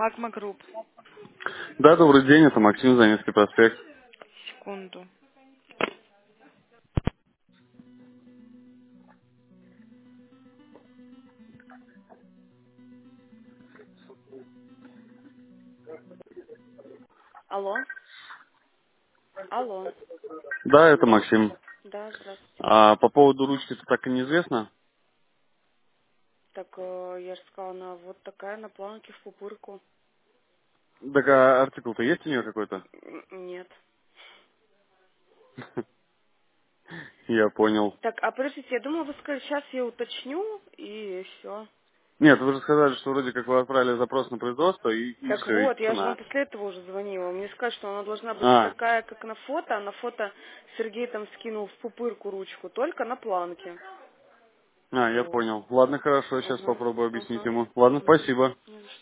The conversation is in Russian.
Магма Групп. Да, добрый день, это Максим, Заневский проспект. Секунду. Алло. Алло. Да, это Максим. Да, здравствуйте. А по поводу ручки-то так и неизвестно? Так, я же сказала, она вот такая на планке в пупырку. Так, а артикул-то есть у нее какой-то? Нет. Я понял. Так, а подождите, я думала, вы сказали, сейчас я уточню, и все. Нет, вы же сказали, что вроде как вы отправили запрос на производство, и Так все, и вот, я же вам тишина. после этого уже звонила. Мне сказали, что она должна быть А, такая, как на фото, а на фото Сергей там скинул в пупырку ручку, только на планке. я Вот. понял. Ладно, хорошо, сейчас Ага, попробую объяснить ага. ему. Ладно, Мгм. спасибо. Не за что.